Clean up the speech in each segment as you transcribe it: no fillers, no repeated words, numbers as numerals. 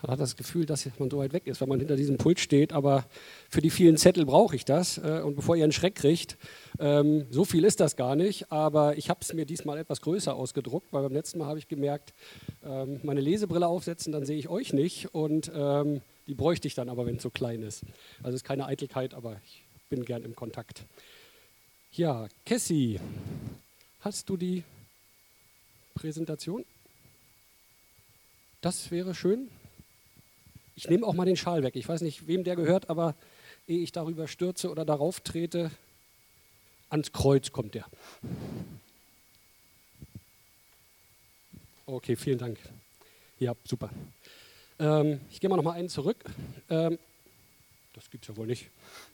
Man hat das Gefühl, dass man so weit weg ist, wenn man hinter diesem Pult steht, aber für die vielen Zettel brauche ich das. Und bevor ihr einen Schreck kriegt, so viel ist das gar nicht, aber ich habe es mir diesmal etwas größer ausgedruckt, weil beim letzten Mal habe ich gemerkt, meine Lesebrille aufsetzen, dann sehe ich euch nicht und die bräuchte ich dann aber, wenn es so klein ist. Also es ist keine Eitelkeit, aber ich bin gern im Kontakt. Ja, Cassie, hast du die Präsentation? Das wäre schön. Ich nehme auch mal den Schal weg. Ich weiß nicht, wem der gehört, aber ehe ich darüber stürze oder darauf trete, ans Kreuz kommt der. Okay, vielen Dank. Ja, super. Ich gehe mal noch mal einen zurück. Das gibt es ja wohl nicht.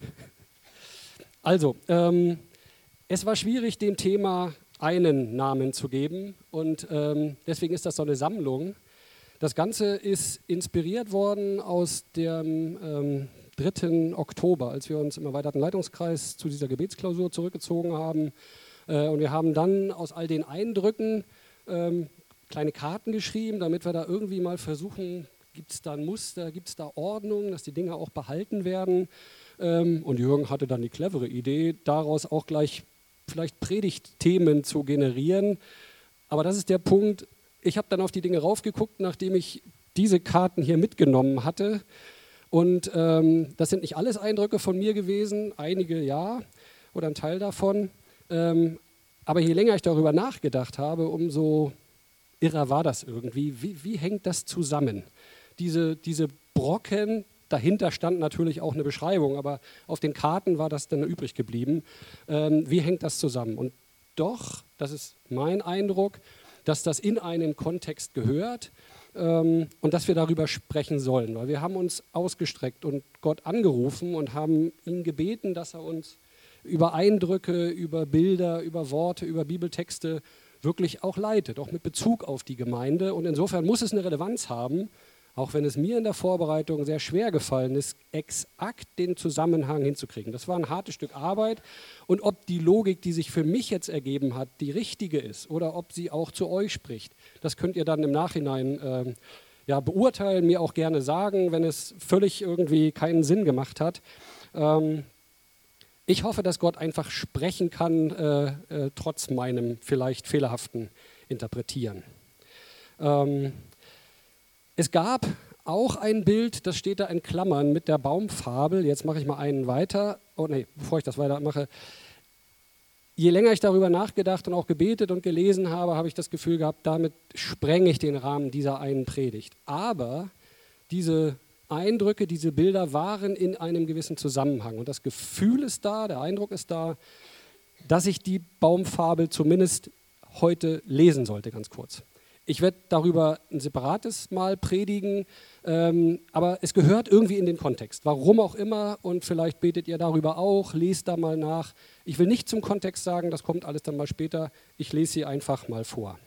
Also, es war schwierig, dem Thema einen Namen zu geben und deswegen ist das so eine Sammlung. Das Ganze ist inspiriert worden aus dem 3. Oktober, als wir uns im erweiterten Leitungskreis zu dieser Gebetsklausur zurückgezogen haben. Und wir haben dann aus all den Eindrücken kleine Karten geschrieben, damit wir da irgendwie mal versuchen, gibt es da ein Muster, gibt es da Ordnung, dass die Dinge auch behalten werden. Und Jürgen hatte dann die clevere Idee, daraus auch gleich vielleicht Predigtthemen zu generieren. Aber das ist der Punkt. Ich habe dann auf die Dinge raufgeguckt, nachdem ich diese Karten hier mitgenommen hatte. Und das sind nicht alles Eindrücke von mir gewesen, einige ja oder ein Teil davon. Aber je länger ich darüber nachgedacht habe, umso irrer war das irgendwie. Wie hängt das zusammen? Diese Brocken, dahinter stand natürlich auch eine Beschreibung, aber auf den Karten war das dann übrig geblieben. Wie hängt das zusammen? Und doch, das ist mein Eindruck, dass das in einen Kontext gehört und dass wir darüber sprechen sollen. Weil wir haben uns ausgestreckt und Gott angerufen und haben ihn gebeten, dass er uns über Eindrücke, über Bilder, über Worte, über Bibeltexte wirklich auch leitet, auch mit Bezug auf die Gemeinde. Und insofern muss es eine Relevanz haben, auch wenn es mir in der Vorbereitung sehr schwer gefallen ist, exakt den Zusammenhang hinzukriegen. Das war ein hartes Stück Arbeit. Und ob die Logik, die sich für mich jetzt ergeben hat, die richtige ist oder ob sie auch zu euch spricht, das könnt ihr dann im Nachhinein beurteilen, mir auch gerne sagen, wenn es völlig irgendwie keinen Sinn gemacht hat. Ich hoffe, dass Gott einfach sprechen kann, trotz meinem vielleicht fehlerhaften Interpretieren. Es gab auch ein Bild, das steht da in Klammern mit der Baumfabel. Jetzt mache ich mal einen weiter. Oh nee, bevor ich das weitermache. Je länger ich darüber nachgedacht und auch gebetet und gelesen habe, habe ich das Gefühl gehabt, damit sprenge ich den Rahmen dieser einen Predigt. Aber diese Eindrücke, diese Bilder waren in einem gewissen Zusammenhang. Und das Gefühl ist da, der Eindruck ist da, dass ich die Baumfabel zumindest heute lesen sollte, ganz kurz. Ich werde darüber ein separates Mal predigen, aber es gehört irgendwie in den Kontext. Warum auch immer, und vielleicht betet ihr darüber auch, lest da mal nach. Ich will nicht zum Kontext sagen, das kommt alles dann mal später. Ich lese sie einfach mal vor.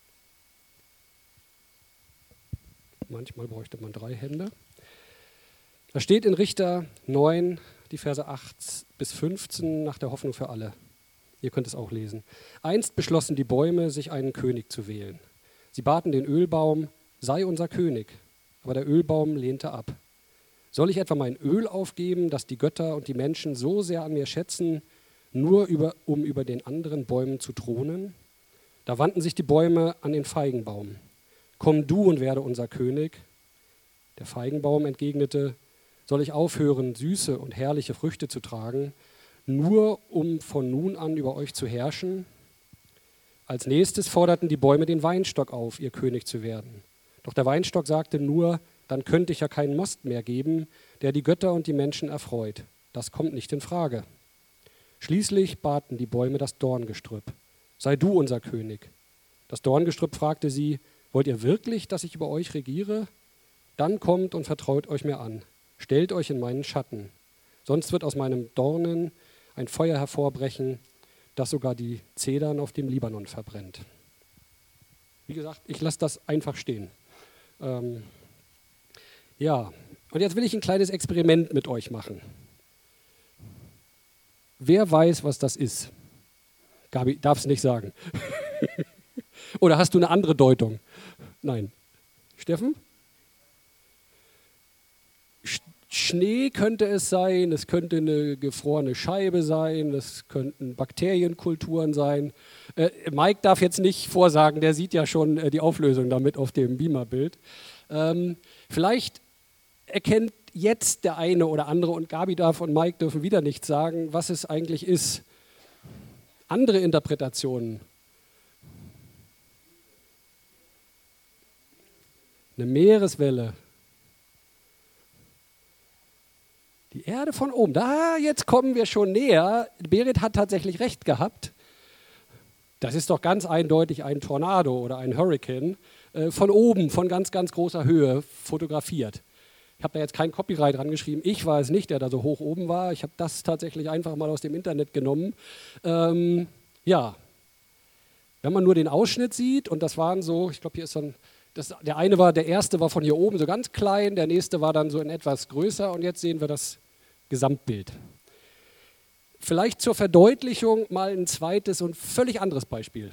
Manchmal bräuchte man 3 Hände. Da steht in Richter 9, die Verse 8 bis 15, nach der Hoffnung für alle. Ihr könnt es auch lesen. Einst beschlossen die Bäume, sich einen König zu wählen. Sie baten den Ölbaum, sei unser König, aber der Ölbaum lehnte ab. Soll ich etwa mein Öl aufgeben, das die Götter und die Menschen so sehr an mir schätzen, nur um über den anderen Bäumen zu thronen? Da wandten sich die Bäume an den Feigenbaum. Komm du und werde unser König. Der Feigenbaum entgegnete, soll ich aufhören, süße und herrliche Früchte zu tragen, nur um von nun an über euch zu herrschen? Als nächstes forderten die Bäume den Weinstock auf, ihr König zu werden. Doch der Weinstock sagte nur, dann könnte ich ja keinen Most mehr geben, der die Götter und die Menschen erfreut. Das kommt nicht in Frage. Schließlich baten die Bäume das Dorngestrüpp. Sei du unser König. Das Dorngestrüpp fragte sie, wollt ihr wirklich, dass ich über euch regiere? Dann kommt und vertraut euch mir an. Stellt euch in meinen Schatten. Sonst wird aus meinem Dornen ein Feuer hervorbrechen, das sogar die Zedern auf dem Libanon verbrennt. Wie gesagt, ich lasse das einfach stehen. Und jetzt will ich ein kleines Experiment mit euch machen. Wer weiß, was das ist? Gabi, darf es nicht sagen. Oder hast du eine andere Deutung? Nein. Steffen? Schnee könnte es sein, es könnte eine gefrorene Scheibe sein, es könnten Bakterienkulturen sein. Mike darf jetzt nicht vorsagen, der sieht ja schon die Auflösung damit auf dem Beamerbild. Vielleicht erkennt jetzt der eine oder andere, und Gabi darf und Mike dürfen wieder nicht sagen, was es eigentlich ist. Andere Interpretationen. Eine Meereswelle. Die Erde von oben. Da, jetzt kommen wir schon näher. Berit hat tatsächlich recht gehabt. Das ist doch ganz eindeutig ein Tornado oder ein Hurricane. Von oben, von ganz, ganz großer Höhe fotografiert. Ich habe da jetzt kein Copyright dran geschrieben. Ich war es nicht, der da so hoch oben war. Ich habe das tatsächlich einfach mal aus dem Internet genommen. Ja, wenn man nur den Ausschnitt sieht, und das waren so, ich glaube, hier ist so ein, der erste war von hier oben so ganz klein, der nächste war dann so in etwas größer, und jetzt sehen wir das Gesamtbild. Vielleicht zur Verdeutlichung mal ein zweites und völlig anderes Beispiel.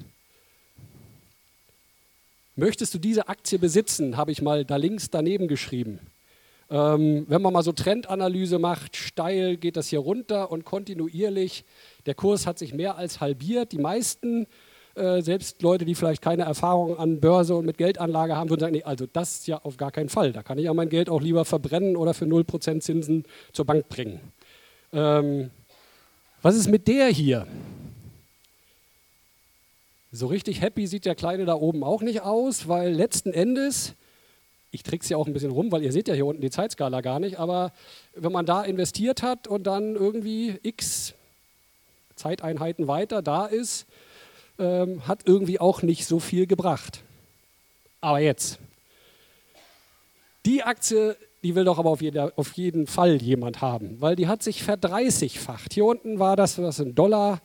Möchtest du diese Aktie besitzen, habe ich mal da links daneben geschrieben. Wenn man mal so Trendanalyse macht, steil geht das hier runter und kontinuierlich. Der Kurs hat sich mehr als halbiert. Die meisten, selbst Leute, die vielleicht keine Erfahrung an Börse und mit Geldanlage haben, würden sagen, nee, also das ja auf gar keinen Fall. Da kann ich ja mein Geld auch lieber verbrennen oder für 0% Zinsen zur Bank bringen. Was ist mit der hier? So richtig happy sieht der Kleine da oben auch nicht aus, weil letzten Endes, ich trickse ja auch ein bisschen rum, weil ihr seht ja hier unten die Zeitskala gar nicht, aber wenn man da investiert hat und dann irgendwie x Zeiteinheiten weiter da ist, hat irgendwie auch nicht so viel gebracht. Aber jetzt, die Aktie, die will doch aber auf jeden Fall jemand haben, weil die hat sich verdreißigfacht. Hier unten war das ein Dollar,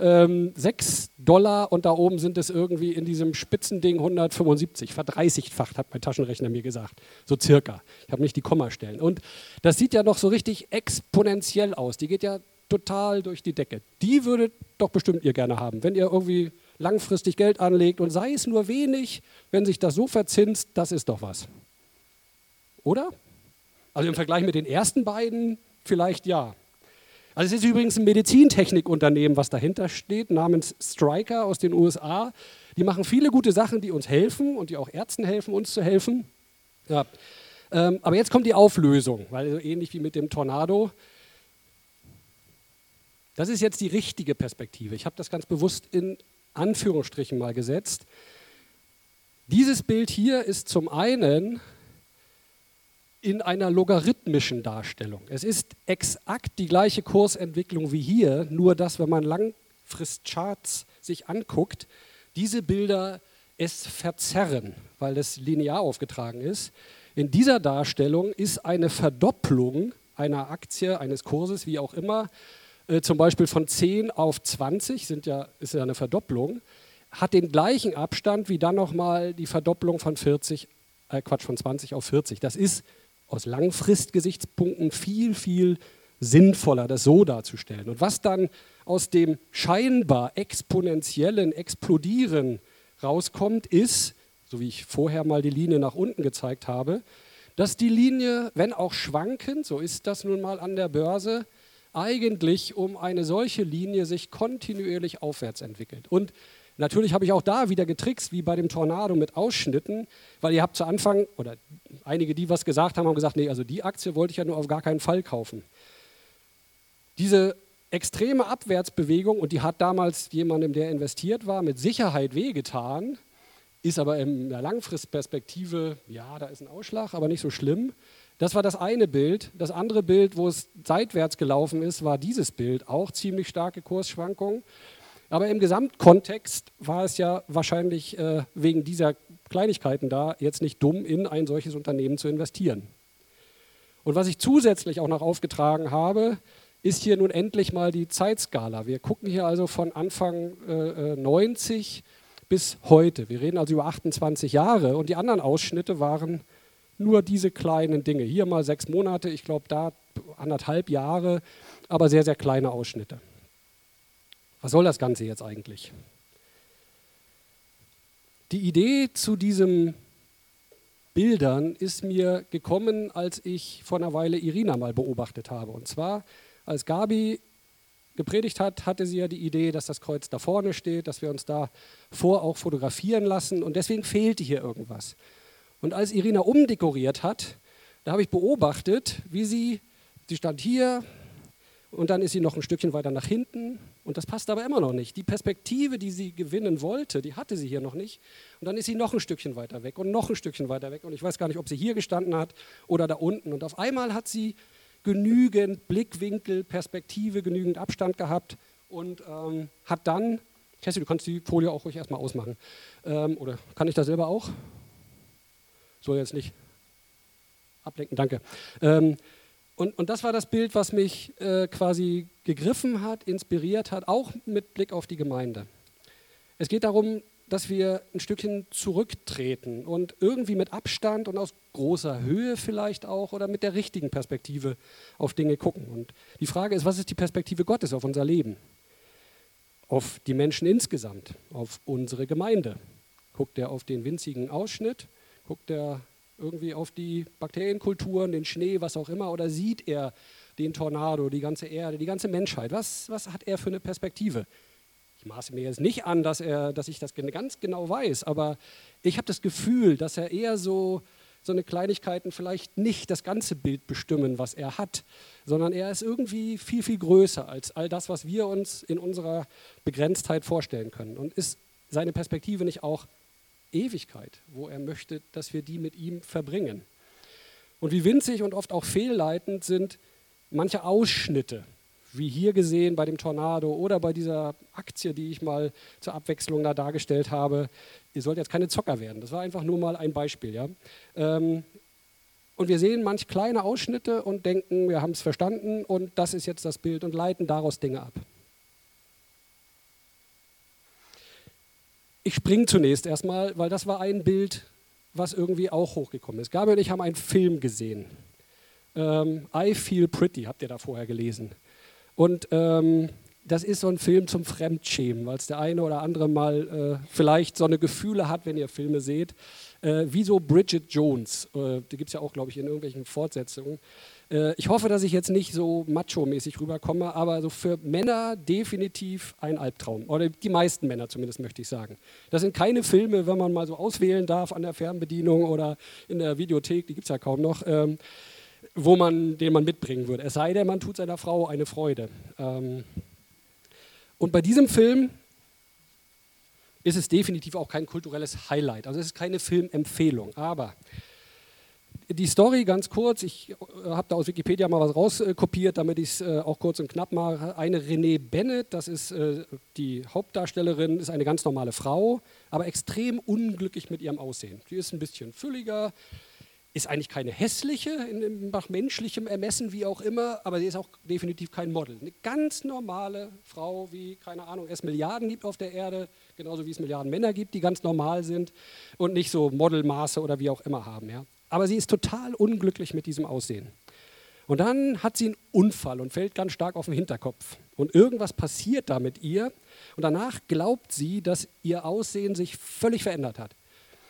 $6 und da oben sind es irgendwie in diesem Spitzending 175. Verdreißigfacht, hat mein Taschenrechner mir gesagt. So circa. Ich habe nicht die Kommastellen. Und das sieht ja noch so richtig exponentiell aus. Die geht ja total durch die Decke. Die würdet doch bestimmt ihr gerne haben, wenn ihr irgendwie langfristig Geld anlegt und sei es nur wenig, wenn sich das so verzinst, das ist doch was. Oder? Also im Vergleich mit den ersten beiden vielleicht ja. Also es ist übrigens ein Medizintechnikunternehmen, was dahinter steht, namens Stryker aus den USA. Die machen viele gute Sachen, die uns helfen und die auch Ärzten helfen, uns zu helfen. Ja. Aber jetzt kommt die Auflösung, weil so ähnlich wie mit dem Tornado. Das ist jetzt die richtige Perspektive. Ich habe das ganz bewusst in Anführungsstrichen mal gesetzt. Dieses Bild hier ist zum einen in einer logarithmischen Darstellung. Es ist exakt die gleiche Kursentwicklung wie hier, nur dass, wenn man Langfristcharts sich anguckt, diese Bilder es verzerren, weil es linear aufgetragen ist. In dieser Darstellung ist eine Verdopplung einer Aktie, eines Kurses, wie auch immer, zum Beispiel von 10 auf 20, ist ja eine Verdopplung, hat den gleichen Abstand wie dann nochmal die Verdopplung von 20 auf 40. Das ist aus Langfristgesichtspunkten viel, viel sinnvoller, das so darzustellen. Und was dann aus dem scheinbar exponentiellen Explodieren rauskommt, ist, so wie ich vorher mal die Linie nach unten gezeigt habe, dass die Linie, wenn auch schwankend, so ist das nun mal an der Börse, eigentlich um eine solche Linie sich kontinuierlich aufwärts entwickelt. Und natürlich habe ich auch da wieder getrickst, wie bei dem Tornado mit Ausschnitten, weil ihr habt zu Anfang, oder einige, die was gesagt haben, haben gesagt, nee, also die Aktie wollte ich ja nur auf gar keinen Fall kaufen. Diese extreme Abwärtsbewegung, und die hat damals jemandem, der investiert war, mit Sicherheit wehgetan, ist aber in der Langfristperspektive, ja, da ist ein Ausschlag, aber nicht so schlimm. Das war das eine Bild. Das andere Bild, wo es seitwärts gelaufen ist, war dieses Bild, auch ziemlich starke Kursschwankungen. Aber im Gesamtkontext war es ja wahrscheinlich wegen dieser Kleinigkeiten da jetzt nicht dumm, in ein solches Unternehmen zu investieren. Und was ich zusätzlich auch noch aufgetragen habe, ist hier nun endlich mal die Zeitskala. Wir gucken hier also von Anfang 90 bis heute. Wir reden also über 28 Jahre und die anderen Ausschnitte waren nur diese kleinen Dinge. Hier mal 6 Monate, ich glaube da 1,5 Jahre, aber sehr, sehr kleine Ausschnitte. Was soll das Ganze jetzt eigentlich? Die Idee zu diesem Bildern ist mir gekommen, als ich vor einer Weile Irina mal beobachtet habe. Und zwar, als Gabi gepredigt hat, hatte sie ja die Idee, dass das Kreuz da vorne steht, dass wir uns davor auch fotografieren lassen. Und deswegen fehlte hier irgendwas. Und als Irina umdekoriert hat, da habe ich beobachtet, wie sie stand hier und dann ist sie noch ein Stückchen weiter nach hinten. Und das passt aber immer noch nicht. Die Perspektive, die sie gewinnen wollte, die hatte sie hier noch nicht. Und dann ist sie noch ein Stückchen weiter weg und noch ein Stückchen weiter weg. Und ich weiß gar nicht, ob sie hier gestanden hat oder da unten. Und auf einmal hat sie genügend Blickwinkel, Perspektive, genügend Abstand gehabt und hat dann, Kerstin, du kannst die Folie auch ruhig erstmal ausmachen. Oder kann ich das selber auch? So jetzt nicht. Ablenken, danke. Und das war das Bild, was mich quasi gegriffen hat, inspiriert hat, auch mit Blick auf die Gemeinde. Es geht darum, dass wir ein Stückchen zurücktreten und irgendwie mit Abstand und aus großer Höhe vielleicht auch oder mit der richtigen Perspektive auf Dinge gucken. Und die Frage ist, was ist die Perspektive Gottes auf unser Leben? Auf die Menschen insgesamt, auf unsere Gemeinde. Guckt er auf den winzigen Ausschnitt? Guckt er irgendwie auf die Bakterienkulturen, den Schnee, was auch immer? Oder sieht er den Tornado, die ganze Erde, die ganze Menschheit? Was hat er für eine Perspektive? Ich maße mir jetzt nicht an, dass ich das ganz genau weiß, aber ich habe das Gefühl, dass er eher so eine Kleinigkeiten vielleicht nicht das ganze Bild bestimmen, was er hat, sondern er ist irgendwie viel, viel größer als all das, was wir uns in unserer Begrenztheit vorstellen können. Und ist seine Perspektive nicht auch Ewigkeit, wo er möchte, dass wir die mit ihm verbringen? Und wie winzig und oft auch fehlleitend sind manche Ausschnitte, wie hier gesehen bei dem Tornado oder bei dieser Aktie, die ich mal zur Abwechslung da dargestellt habe. Ihr sollt jetzt keine Zocker werden, das war einfach nur mal ein Beispiel. Ja? Und wir sehen manch kleine Ausschnitte und denken, wir haben es verstanden und das ist jetzt das Bild und leiten daraus Dinge ab. Ich springe zunächst erstmal, weil das war ein Bild, was irgendwie auch hochgekommen ist. Gabi und ich haben einen Film gesehen. I Feel Pretty, habt ihr da vorher gelesen. Und das ist so ein Film zum Fremdschämen, weil es der eine oder andere mal vielleicht so eine Gefühle hat, wenn ihr Filme seht. Wie so Bridget Jones, die gibt es ja auch, glaube ich, in irgendwelchen Fortsetzungen. Ich hoffe, dass ich jetzt nicht so macho-mäßig rüberkomme, aber so für Männer definitiv ein Albtraum. Oder die meisten Männer zumindest, möchte ich sagen. Das sind keine Filme, wenn man mal so auswählen darf an der Fernbedienung oder in der Videothek, die gibt es ja kaum noch, den man mitbringen würde. Es sei denn, man tut seiner Frau eine Freude. Und bei diesem Film ist es definitiv auch kein kulturelles Highlight. Also es ist keine Filmempfehlung. Aber die Story ganz kurz, ich habe da aus Wikipedia mal was rauskopiert, damit ich es auch kurz und knapp mache. Eine Renée Bennett, das ist die Hauptdarstellerin, ist eine ganz normale Frau, aber extrem unglücklich mit ihrem Aussehen. Sie ist ein bisschen fülliger, ist eigentlich keine hässliche, nach menschlichem Ermessen, wie auch immer, aber sie ist auch definitiv kein Model. Eine ganz normale Frau, wie, keine Ahnung, es Milliarden gibt auf der Erde, genauso wie es Milliarden Männer gibt, die ganz normal sind und nicht so Modelmaße oder wie auch immer haben. Ja. Aber sie ist total unglücklich mit diesem Aussehen. Und dann hat sie einen Unfall und fällt ganz stark auf den Hinterkopf. Und irgendwas passiert da mit ihr und danach glaubt sie, dass ihr Aussehen sich völlig verändert hat.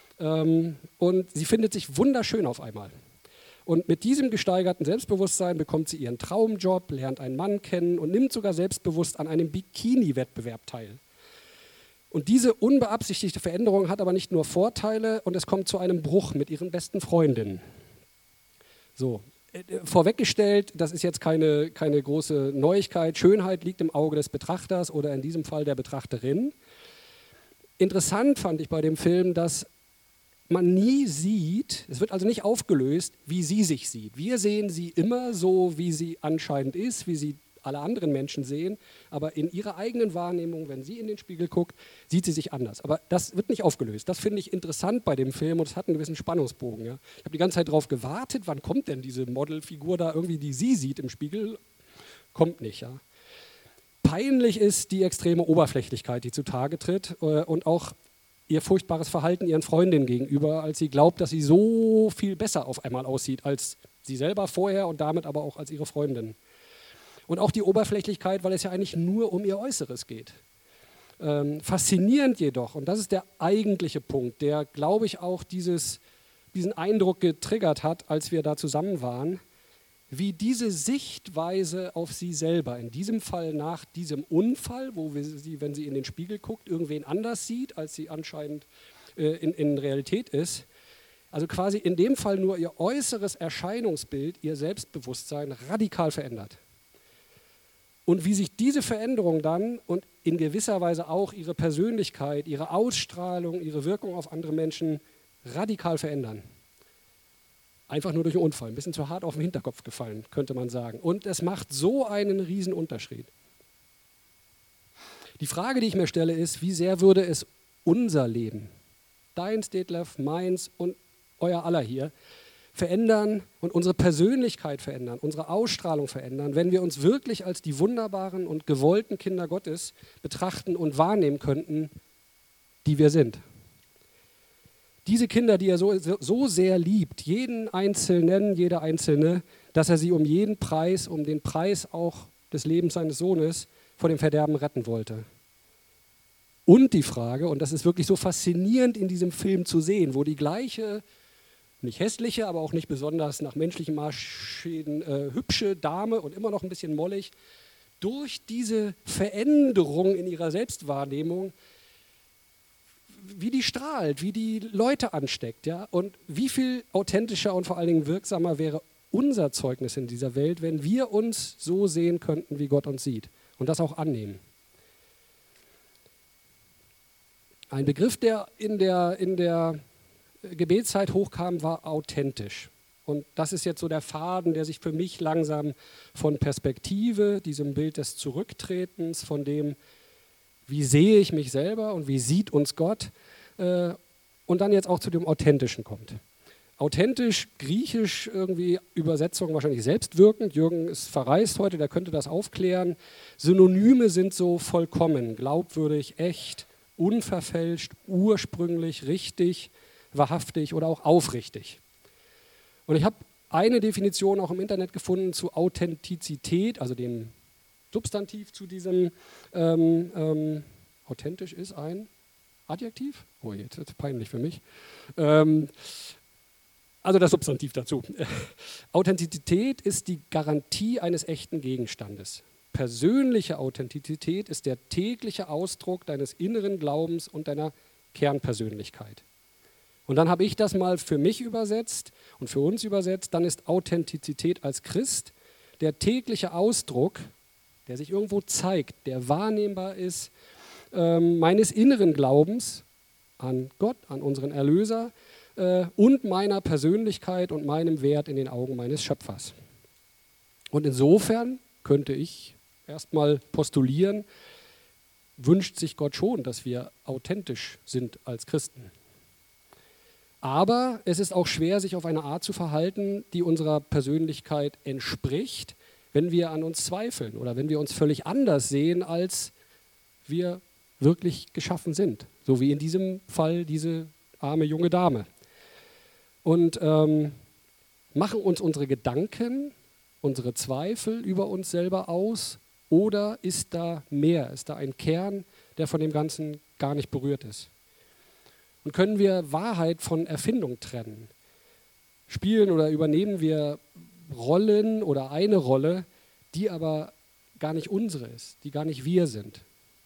Und sie findet sich wunderschön auf einmal. Und mit diesem gesteigerten Selbstbewusstsein bekommt sie ihren Traumjob, lernt einen Mann kennen und nimmt sogar selbstbewusst an einem Bikini-Wettbewerb teil. Und diese unbeabsichtigte Veränderung hat aber nicht nur Vorteile und es kommt zu einem Bruch mit ihren besten Freundinnen. So, vorweggestellt, das ist jetzt keine große Neuigkeit. Schönheit liegt im Auge des Betrachters oder in diesem Fall der Betrachterin. Interessant fand ich bei dem Film, dass man nie sieht, es wird also nicht aufgelöst, wie sie sich sieht. Wir sehen sie immer so, wie sie anscheinend ist, wie sie alle anderen Menschen sehen, aber in ihrer eigenen Wahrnehmung, wenn sie in den Spiegel guckt, sieht sie sich anders. Aber das wird nicht aufgelöst. Das finde ich interessant bei dem Film und es hat einen gewissen Spannungsbogen. Ja. Ich habe die ganze Zeit darauf gewartet, wann kommt denn diese Modelfigur da irgendwie, die sie sieht im Spiegel? Kommt nicht. Ja. Peinlich ist die extreme Oberflächlichkeit, die zutage tritt und auch ihr furchtbares Verhalten ihren Freundinnen gegenüber, als sie glaubt, dass sie so viel besser auf einmal aussieht als sie selber vorher und damit aber auch als ihre Freundin. Und auch die Oberflächlichkeit, weil es ja eigentlich nur um ihr Äußeres geht. Faszinierend jedoch, und das ist der eigentliche Punkt, der, glaube ich, auch dieses diesen Eindruck getriggert hat, als wir da zusammen waren, wie diese Sichtweise auf sie selber, in diesem Fall nach diesem Unfall, wo sie, wenn sie in den Spiegel guckt, irgendwen anders sieht, als sie anscheinend in Realität ist, also quasi in dem Fall nur ihr äußeres Erscheinungsbild, ihr Selbstbewusstsein radikal verändert. Und wie sich diese Veränderung dann und in gewisser Weise auch ihre Persönlichkeit, ihre Ausstrahlung, ihre Wirkung auf andere Menschen radikal verändern. Einfach nur durch einen Unfall, ein bisschen zu hart auf den Hinterkopf gefallen, könnte man sagen. Und es macht so einen riesen Unterschied. Die Frage, die ich mir stelle, ist, wie sehr würde es unser Leben, deins, Detlef, meins und euer aller hier, verändern und unsere Persönlichkeit verändern, unsere Ausstrahlung verändern, wenn wir uns wirklich als die wunderbaren und gewollten Kinder Gottes betrachten und wahrnehmen könnten, die wir sind. Diese Kinder, die er so sehr liebt, jeden Einzelnen, jede Einzelne, dass er sie um jeden Preis, um den Preis auch des Lebens seines Sohnes vor dem Verderben retten wollte. Und die Frage, und das ist wirklich so faszinierend in diesem Film zu sehen, wo die gleiche, nicht hässliche, aber auch nicht besonders nach menschlichen Maßstäben hübsche Dame und immer noch ein bisschen mollig, durch diese Veränderung in ihrer Selbstwahrnehmung, wie die strahlt, wie die Leute ansteckt, ja? Und wie viel authentischer und vor allen Dingen wirksamer wäre unser Zeugnis in dieser Welt, wenn wir uns so sehen könnten, wie Gott uns sieht und das auch annehmen. Ein Begriff, der in der Gebetszeit hochkam, war authentisch. Und das ist jetzt so der Faden, der sich für mich langsam von Perspektive, diesem Bild des Zurücktretens, von dem, wie sehe ich mich selber und wie sieht uns Gott, und dann jetzt auch zu dem Authentischen kommt. Authentisch, griechisch irgendwie, Übersetzung wahrscheinlich selbstwirkend. Jürgen ist verreist heute, der könnte das aufklären. Synonyme sind so vollkommen, glaubwürdig, echt, unverfälscht, ursprünglich, richtig, wahrhaftig oder auch aufrichtig. Und ich habe eine Definition auch im Internet gefunden zu Authentizität, also dem Substantiv zu diesem, authentisch ist ein Adjektiv? Oh, jetzt wird es peinlich für mich. Also das Substantiv dazu. Authentizität ist die Garantie eines echten Gegenstandes. Persönliche Authentizität ist der tägliche Ausdruck deines inneren Glaubens und deiner Kernpersönlichkeit. Und dann habe ich das mal für mich übersetzt und für uns übersetzt. Dann ist Authentizität als Christ der tägliche Ausdruck, der sich irgendwo zeigt, der wahrnehmbar ist, meines inneren Glaubens an Gott, an unseren Erlöser und meiner Persönlichkeit und meinem Wert in den Augen meines Schöpfers. Und insofern könnte ich erstmal postulieren, wünscht sich Gott schon, dass wir authentisch sind als Christen. Aber es ist auch schwer, sich auf eine Art zu verhalten, die unserer Persönlichkeit entspricht, wenn wir an uns zweifeln oder wenn wir uns völlig anders sehen, als wir wirklich geschaffen sind. So wie in diesem Fall diese arme junge Dame. Und machen uns unsere Gedanken, unsere Zweifel über uns selber aus, oder ist da mehr, ist da ein Kern, der von dem Ganzen gar nicht berührt ist? Und können wir Wahrheit von Erfindung trennen? Spielen oder übernehmen wir Rollen oder eine Rolle, die aber gar nicht unsere ist, die gar nicht wir sind?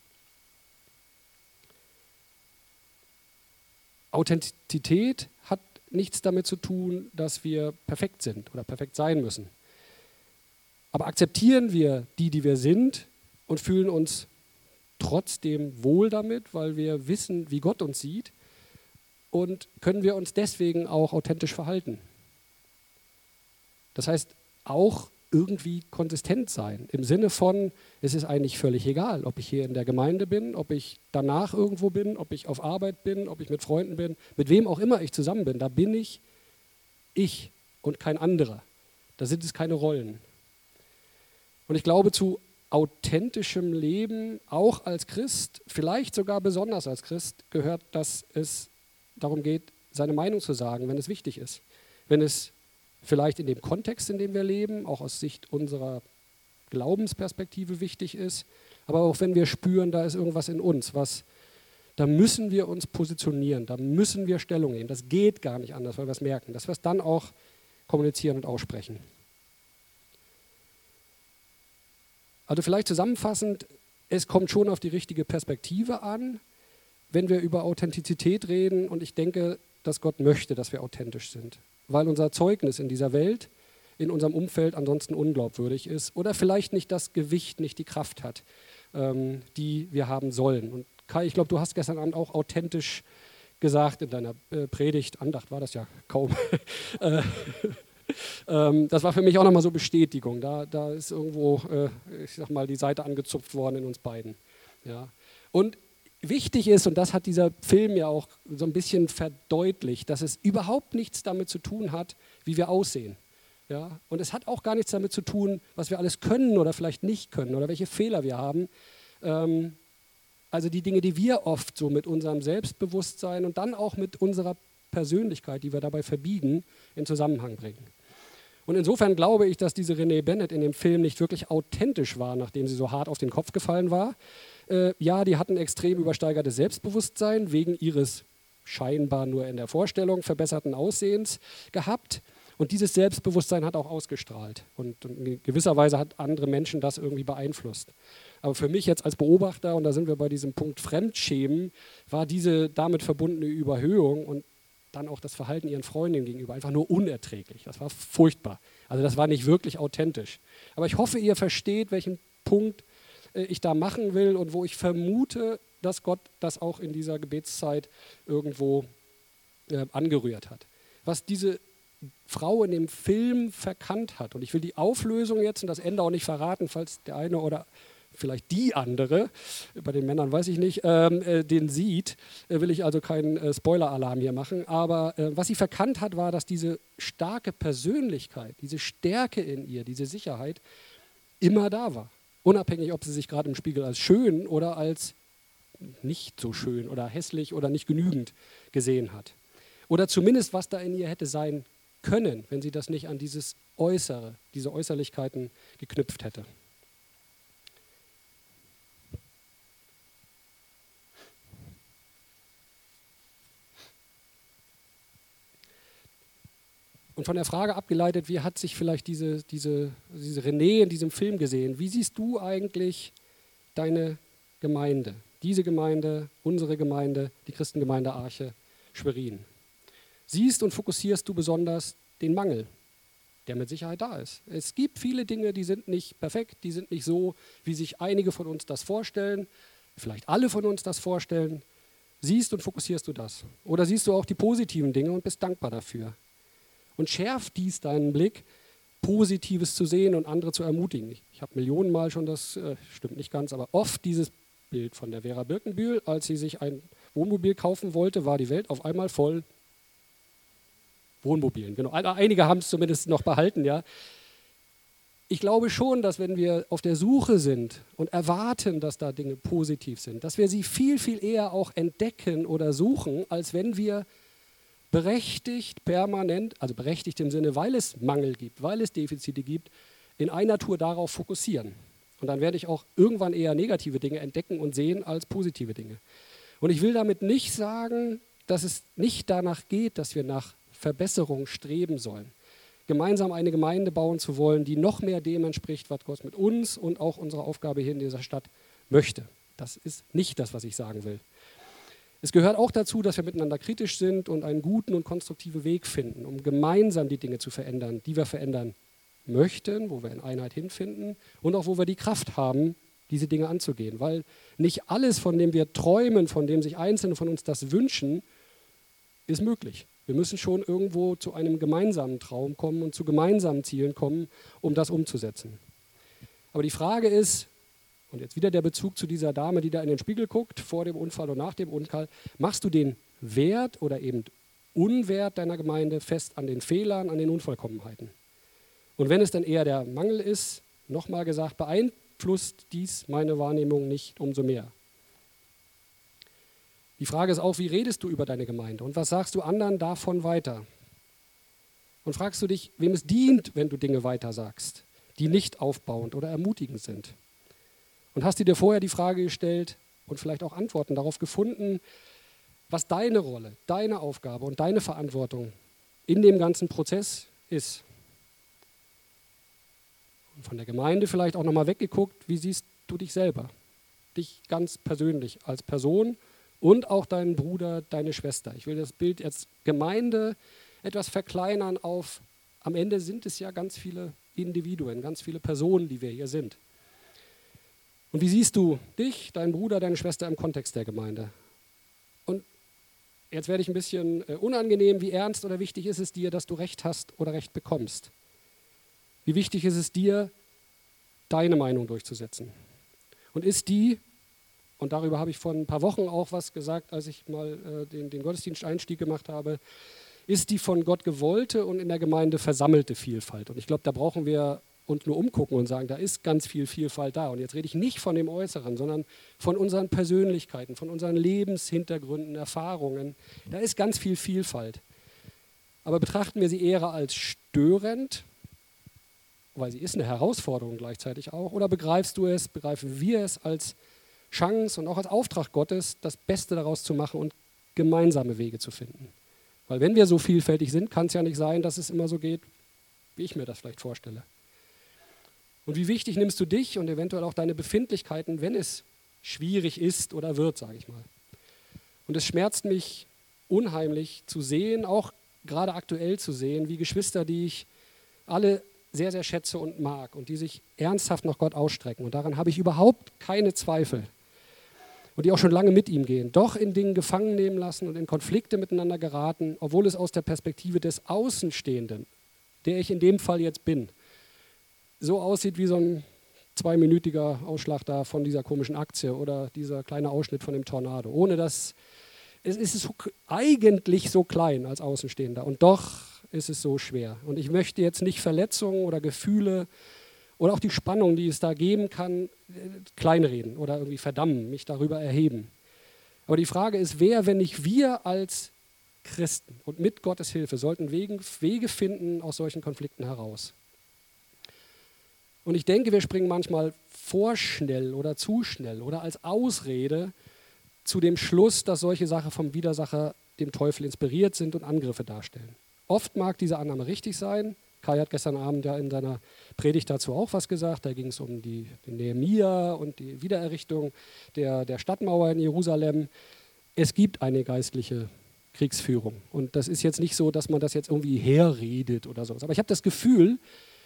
Authentizität hat nichts damit zu tun, dass wir perfekt sind oder perfekt sein müssen. Aber akzeptieren wir die wir sind und fühlen uns trotzdem wohl damit, weil wir wissen, wie Gott uns sieht, und können wir uns deswegen auch authentisch verhalten. Das heißt, auch irgendwie konsistent sein, im Sinne von, es ist eigentlich völlig egal, ob ich hier in der Gemeinde bin, ob ich danach irgendwo bin, ob ich auf Arbeit bin, ob ich mit Freunden bin, mit wem auch immer ich zusammen bin, da bin ich und kein anderer. Da sind es keine Rollen. Und ich glaube, zu authentischem Leben, auch als Christ, vielleicht sogar besonders als Christ, gehört, dass es darum geht, seine Meinung zu sagen, wenn es wichtig ist. Wenn es vielleicht in dem Kontext, in dem wir leben, auch aus Sicht unserer Glaubensperspektive wichtig ist, aber auch wenn wir spüren, da ist irgendwas in uns, was da müssen wir uns positionieren, da müssen wir Stellung nehmen. Das geht gar nicht anders, weil wir es merken, dass wir es dann auch kommunizieren und aussprechen. Also vielleicht zusammenfassend, es kommt schon auf die richtige Perspektive an, wenn wir über Authentizität reden, und ich denke, dass Gott möchte, dass wir authentisch sind, weil unser Zeugnis in dieser Welt, in unserem Umfeld ansonsten unglaubwürdig ist oder vielleicht nicht das Gewicht, nicht die Kraft hat, die wir haben sollen. Und Kai, ich glaube, du hast gestern Abend auch authentisch gesagt in deiner Predigt, Andacht war das ja kaum. Das war für mich auch nochmal so Bestätigung. Da ist irgendwo, ich sag mal, die Seite angezupft worden in uns beiden. Ja. Und wichtig ist, und das hat dieser Film ja auch so ein bisschen verdeutlicht, dass es überhaupt nichts damit zu tun hat, wie wir aussehen. Ja? Und es hat auch gar nichts damit zu tun, was wir alles können oder vielleicht nicht können oder welche Fehler wir haben. Also die Dinge, die wir oft so mit unserem Selbstbewusstsein und dann auch mit unserer Persönlichkeit, die wir dabei verbiegen, in Zusammenhang bringen. Und insofern glaube ich, dass diese Renee Bennett in dem Film nicht wirklich authentisch war, nachdem sie so hart auf den Kopf gefallen war. Ja, die hatten extrem übersteigertes Selbstbewusstsein wegen ihres scheinbar nur in der Vorstellung verbesserten Aussehens gehabt. Und dieses Selbstbewusstsein hat auch ausgestrahlt. Und in gewisser Weise hat andere Menschen das irgendwie beeinflusst. Aber für mich jetzt als Beobachter, und da sind wir bei diesem Punkt Fremdschämen, war diese damit verbundene Überhöhung und dann auch das Verhalten ihren Freundinnen gegenüber einfach nur unerträglich. Das war furchtbar. Also das war nicht wirklich authentisch. Aber ich hoffe, ihr versteht, welchen Punkt ich da machen will und wo ich vermute, dass Gott das auch in dieser Gebetszeit irgendwo angerührt hat. Was diese Frau in dem Film verkannt hat, und ich will die Auflösung jetzt und das Ende auch nicht verraten, falls der eine oder vielleicht die andere, bei den Männern weiß ich nicht, den sieht, will ich also keinen Spoiler-Alarm hier machen, aber was sie verkannt hat, war, dass diese starke Persönlichkeit, diese Stärke in ihr, diese Sicherheit immer da war. Unabhängig, ob sie sich gerade im Spiegel als schön oder als nicht so schön oder hässlich oder nicht genügend gesehen hat. Oder zumindest, was da in ihr hätte sein können, wenn sie das nicht an dieses Äußere, diese Äußerlichkeiten geknüpft hätte. Und von der Frage abgeleitet, wie hat sich vielleicht diese Renee in diesem Film gesehen? Wie siehst du eigentlich deine Gemeinde? Diese Gemeinde, unsere Gemeinde, die Christengemeinde Arche Schwerin. Siehst und fokussierst du besonders den Mangel, der mit Sicherheit da ist. Es gibt viele Dinge, die sind nicht perfekt, die sind nicht so, wie sich einige von uns das vorstellen, vielleicht alle von uns das vorstellen. Siehst und fokussierst du das? Oder siehst du auch die positiven Dinge und bist dankbar dafür? Und schärft dies deinen Blick, Positives zu sehen und andere zu ermutigen. Ich habe Millionenmal schon das, stimmt nicht ganz, aber oft dieses Bild von der Vera Birkenbühl, als sie sich ein Wohnmobil kaufen wollte, war die Welt auf einmal voll Wohnmobilen. Genau. Einige haben es zumindest noch behalten, ja. Ich glaube schon, dass wenn wir auf der Suche sind und erwarten, dass da Dinge positiv sind, dass wir sie viel, viel eher auch entdecken oder suchen, als wenn wir berechtigt, permanent, also berechtigt im Sinne, weil es Mangel gibt, weil es Defizite gibt, in einer Tour darauf fokussieren. Und dann werde ich auch irgendwann eher negative Dinge entdecken und sehen als positive Dinge. Und ich will damit nicht sagen, dass es nicht danach geht, dass wir nach Verbesserung streben sollen. Gemeinsam eine Gemeinde bauen zu wollen, die noch mehr dem entspricht, was Gott mit uns und auch unserer Aufgabe hier in dieser Stadt möchte. Das ist nicht das, was ich sagen will. Es gehört auch dazu, dass wir miteinander kritisch sind und einen guten und konstruktiven Weg finden, um gemeinsam die Dinge zu verändern, die wir verändern möchten, wo wir in Einheit hinfinden und auch wo wir die Kraft haben, diese Dinge anzugehen. Weil nicht alles, von dem wir träumen, von dem sich Einzelne von uns das wünschen, ist möglich. Wir müssen schon irgendwo zu einem gemeinsamen Traum kommen und zu gemeinsamen Zielen kommen, um das umzusetzen. Aber die Frage ist, und jetzt wieder der Bezug zu dieser Dame, die da in den Spiegel guckt, vor dem Unfall und nach dem Unfall, machst du den Wert oder eben Unwert deiner Gemeinde fest an den Fehlern, an den Unvollkommenheiten? Und wenn es dann eher der Mangel ist, nochmal gesagt, beeinflusst dies meine Wahrnehmung nicht umso mehr. Die Frage ist auch, wie redest du über deine Gemeinde und was sagst du anderen davon weiter? Und fragst du dich, wem es dient, wenn du Dinge weiter sagst, die nicht aufbauend oder ermutigend sind? Und hast du dir vorher die Frage gestellt, und vielleicht auch Antworten darauf gefunden, was deine Rolle, deine Aufgabe und deine Verantwortung in dem ganzen Prozess ist. Und von der Gemeinde vielleicht auch nochmal weggeguckt, wie siehst du dich selber? Dich ganz persönlich als Person und auch deinen Bruder, deine Schwester. Ich will das Bild als Gemeinde etwas verkleinern auf, am Ende sind es ja ganz viele Individuen, ganz viele Personen, die wir hier sind. Und wie siehst du dich, deinen Bruder, deine Schwester im Kontext der Gemeinde? Und jetzt werde ich ein bisschen unangenehm, wie ernst oder wichtig ist es dir, dass du Recht hast oder Recht bekommst? Wie wichtig ist es dir, deine Meinung durchzusetzen? Und ist die, und darüber habe ich vor ein paar Wochen auch was gesagt, als ich mal den Gottesdiensteinstieg gemacht habe, ist die von Gott gewollte und in der Gemeinde versammelte Vielfalt. Und ich glaube, da brauchen wir uns nur umgucken und sagen, da ist ganz viel Vielfalt da. Und jetzt rede ich nicht von dem Äußeren, sondern von unseren Persönlichkeiten, von unseren Lebenshintergründen, Erfahrungen. Da ist ganz viel Vielfalt. Aber betrachten wir sie eher als störend, weil sie ist eine Herausforderung gleichzeitig auch, oder begreifst du es, begreifen wir es als Chance und auch als Auftrag Gottes, das Beste daraus zu machen und gemeinsame Wege zu finden? Weil wenn wir so vielfältig sind, kann es ja nicht sein, dass es immer so geht, wie ich mir das vielleicht vorstelle. Und wie wichtig nimmst du dich und eventuell auch deine Befindlichkeiten, wenn es schwierig ist oder wird, sage ich mal. Und es schmerzt mich unheimlich zu sehen, auch gerade aktuell zu sehen, wie Geschwister, die ich alle sehr, sehr schätze und mag und die sich ernsthaft nach Gott ausstrecken. Und daran habe ich überhaupt keine Zweifel. Und die auch schon lange mit ihm gehen, doch in Dingen gefangen nehmen lassen und in Konflikte miteinander geraten, obwohl es aus der Perspektive des Außenstehenden, der ich in dem Fall jetzt bin, so aussieht wie so ein 2-minütiger Ausschlag da von dieser komischen Aktie oder dieser kleine Ausschnitt von dem Tornado. Ohne dass, es ist so, eigentlich so klein als Außenstehender und doch ist es so schwer. Und ich möchte jetzt nicht Verletzungen oder Gefühle oder auch die Spannung, die es da geben kann, kleinreden oder irgendwie verdammen, mich darüber erheben. Aber die Frage ist, wer, wenn nicht wir als Christen und mit Gottes Hilfe, sollten Wege finden aus solchen Konflikten heraus. Und ich denke, wir springen manchmal vorschnell oder zu schnell oder als Ausrede zu dem Schluss, dass solche Sachen vom Widersacher, dem Teufel, inspiriert sind und Angriffe darstellen. Oft mag diese Annahme richtig sein. Kai hat gestern Abend ja in seiner Predigt dazu auch was gesagt. Da ging es um den Nehemia und die Wiedererrichtung der Stadtmauer in Jerusalem. Es gibt eine geistliche Kriegsführung. Und das ist jetzt nicht so, dass man das jetzt irgendwie herredet oder sowas. Aber ich habe das Gefühl,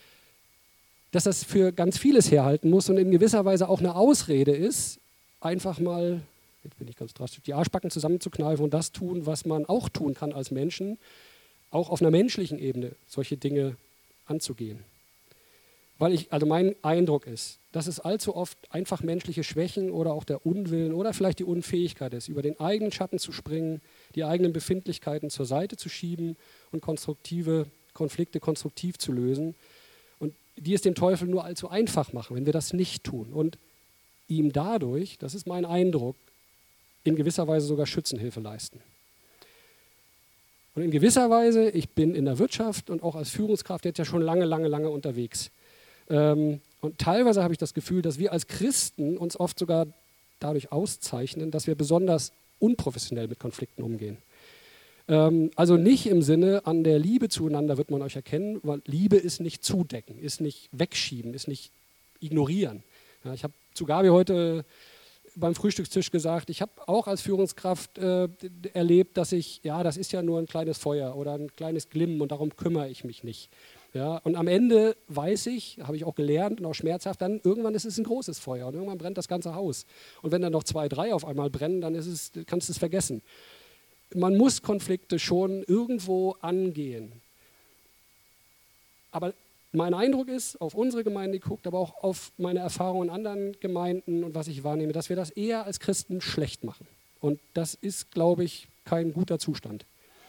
dass das für ganz vieles herhalten muss und in gewisser Weise auch eine Ausrede ist, einfach mal, jetzt bin ich ganz drastisch, die Arschbacken zusammenzukneifen und das tun, was man auch tun kann als Menschen, auch auf einer menschlichen Ebene solche Dinge anzugehen. Also mein Eindruck ist, dass es allzu oft einfach menschliche Schwächen oder auch der Unwillen oder vielleicht die Unfähigkeit ist, über den eigenen Schatten zu springen, die eigenen Befindlichkeiten zur Seite zu schieben und konstruktive Konflikte konstruktiv zu lösen. Und die es dem Teufel nur allzu einfach machen, wenn wir das nicht tun. Und ihm dadurch, das ist mein Eindruck, in gewisser Weise sogar Schützenhilfe leisten. Und in gewisser Weise, ich bin in der Wirtschaft und auch als Führungskraft jetzt ja schon lange unterwegs. Und teilweise habe ich das Gefühl, dass wir als Christen uns oft sogar dadurch auszeichnen, dass wir besonders unprofessionell mit Konflikten umgehen. Also nicht im Sinne, an der Liebe zueinander wird man euch erkennen, weil Liebe ist nicht zudecken, ist nicht wegschieben, ist nicht ignorieren. Ja, ich habe zu Gabi heute beim Frühstückstisch gesagt, ich habe auch als Führungskraft erlebt, dass das ist ja nur ein kleines Feuer oder ein kleines Glimmen und darum kümmere ich mich nicht. Ja, und am Ende weiß ich, habe ich auch gelernt und auch schmerzhaft, dann irgendwann ist es ein großes Feuer und irgendwann brennt das ganze Haus. Und wenn dann noch 2, 3 auf einmal brennen, dann kannst du es vergessen. Man muss Konflikte schon irgendwo angehen. Aber mein Eindruck ist, auf unsere Gemeinde geguckt, aber auch auf meine Erfahrungen in anderen Gemeinden und was ich wahrnehme, dass wir das eher als Christen schlecht machen. Und das ist, glaube ich, kein guter Zustand.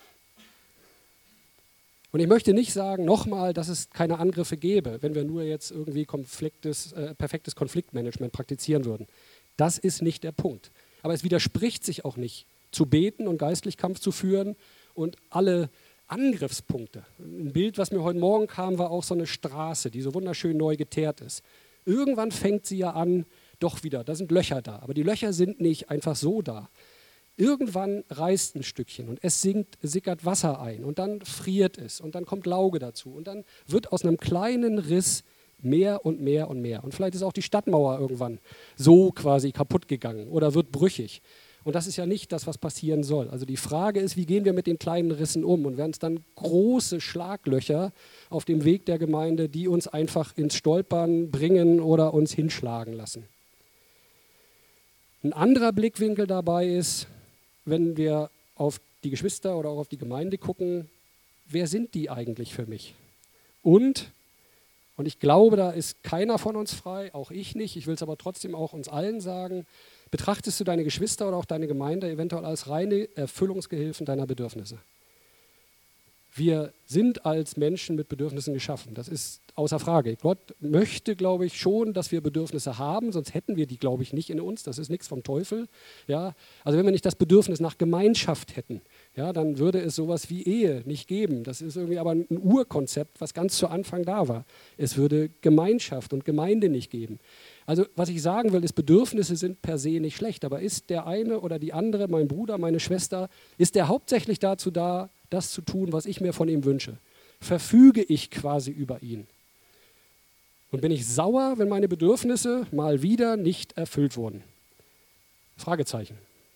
Und ich möchte nicht sagen, nochmal, dass es keine Angriffe gäbe, wenn wir nur jetzt irgendwie perfektes Konfliktmanagement praktizieren würden. Das ist nicht der Punkt. Aber es widerspricht sich auch nicht, zu beten und geistlich Kampf zu führen und alle Angriffspunkte. Ein Bild, was mir heute Morgen kam, war auch so eine Straße, die so wunderschön neu geteert ist. Irgendwann fängt sie ja an, doch wieder, da sind Löcher da. Aber die Löcher sind nicht einfach so da. Irgendwann reißt ein Stückchen und es sickert Wasser ein und dann friert es und dann kommt Lauge dazu und dann wird aus einem kleinen Riss mehr und mehr und mehr. Und vielleicht ist auch die Stadtmauer irgendwann so quasi kaputt gegangen oder wird brüchig. Und das ist ja nicht das, was passieren soll. Also die Frage ist, wie gehen wir mit den kleinen Rissen um? Und werden es dann große Schlaglöcher auf dem Weg der Gemeinde, die uns einfach ins Stolpern bringen oder uns hinschlagen lassen? Ein anderer Blickwinkel dabei ist, wenn wir auf die Geschwister oder auch auf die Gemeinde gucken, wer sind die eigentlich für mich? Und ich glaube, da ist keiner von uns frei, auch ich nicht, ich will es aber trotzdem auch uns allen sagen, betrachtest du deine Geschwister oder auch deine Gemeinde eventuell als reine Erfüllungsgehilfen deiner Bedürfnisse? Wir sind als Menschen mit Bedürfnissen geschaffen, das ist außer Frage. Gott möchte, glaube ich, schon, dass wir Bedürfnisse haben, sonst hätten wir die, glaube ich, nicht in uns, das ist nichts vom Teufel. Ja? Also wenn wir nicht das Bedürfnis nach Gemeinschaft hätten, ja, dann würde es sowas wie Ehe nicht geben. Das ist irgendwie aber ein Urkonzept, was ganz zu Anfang da war. Es würde Gemeinschaft und Gemeinde nicht geben. Also was ich sagen will, ist, Bedürfnisse sind per se nicht schlecht, aber ist der eine oder die andere, mein Bruder, meine Schwester, ist der hauptsächlich dazu da, das zu tun, was ich mir von ihm wünsche? Verfüge ich quasi über ihn? Und bin ich sauer, wenn meine Bedürfnisse mal wieder nicht erfüllt wurden? Fragezeichen.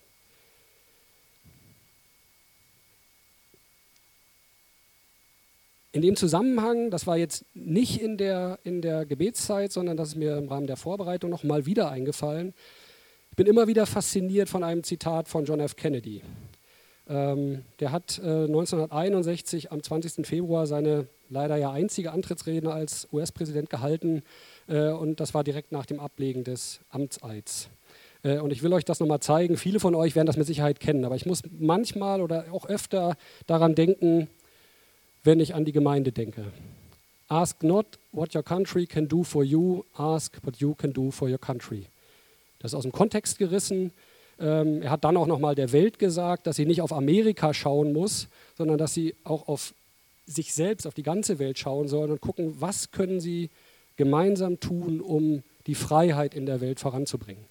In dem Zusammenhang, das war jetzt nicht in der Gebetszeit, sondern das ist mir im Rahmen der Vorbereitung noch mal wieder eingefallen. Ich bin immer wieder fasziniert von einem Zitat von John F. Kennedy. Der hat 1961 am 20. Februar seine leider ja einzige Antrittsrede als US-Präsident gehalten und das war direkt nach dem Ablegen des Amtseids. Und ich will euch das nochmal zeigen. Viele von euch werden das mit Sicherheit kennen, aber ich muss manchmal oder auch öfter daran denken, wenn ich an die Gemeinde denke. Ask not what your country can do for you, ask what you can do for your country. Das ist aus dem Kontext gerissen. Er hat dann auch nochmal der Welt gesagt, dass sie nicht auf Amerika schauen muss, sondern dass sie auch auf sich selbst, auf die ganze Welt schauen soll und gucken, was können sie gemeinsam tun, um die Freiheit in der Welt voranzubringen.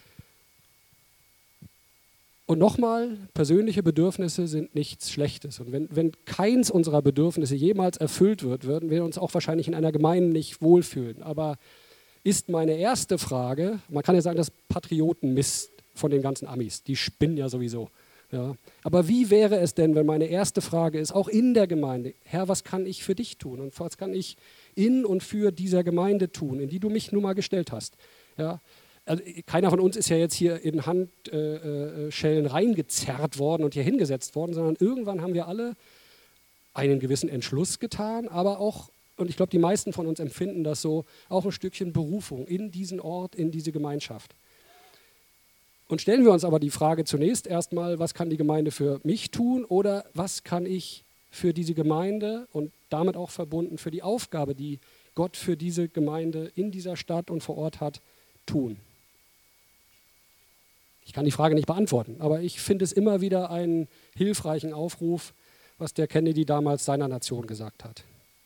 Und nochmal, persönliche Bedürfnisse sind nichts Schlechtes. Und wenn keins unserer Bedürfnisse jemals erfüllt wird, würden wir uns auch wahrscheinlich in einer Gemeinde nicht wohlfühlen. Aber ist meine erste Frage, man kann ja sagen, das Patriotenmist von den ganzen Amis, die spinnen ja sowieso. Ja. Aber wie wäre es denn, wenn meine erste Frage ist, auch in der Gemeinde, Herr, was kann ich für dich tun und was kann ich in und für dieser Gemeinde tun, in die du mich nun mal gestellt hast? Ja. Also keiner von uns ist ja jetzt hier in Handschellen reingezerrt worden und hier hingesetzt worden, sondern irgendwann haben wir alle einen gewissen Entschluss getan, aber auch, und ich glaube, die meisten von uns empfinden das so, auch ein Stückchen Berufung in diesen Ort, in diese Gemeinschaft. Und stellen wir uns aber die Frage zunächst erstmal, was kann die Gemeinde für mich tun oder was kann ich für diese Gemeinde und damit auch verbunden für die Aufgabe, die Gott für diese Gemeinde in dieser Stadt und vor Ort hat, tun? Ich kann die Frage nicht beantworten, aber ich finde es immer wieder einen hilfreichen Aufruf, was der Kennedy damals seiner Nation gesagt hat.